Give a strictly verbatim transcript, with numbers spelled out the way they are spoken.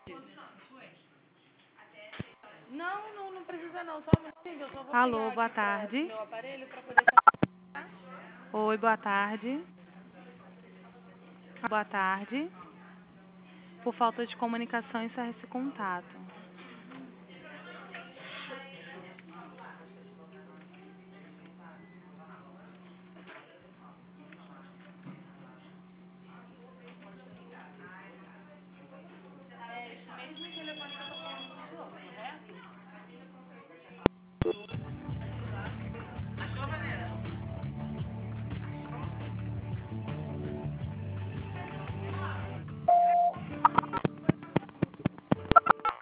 Não, não, não precisa não, só um minutinho, eu só vou Alô, pegar boa aqui pra, tarde. meu aparelho para poder chamar. Oi, boa tarde. Boa tarde. Por falta de comunicação, encerra esse contato.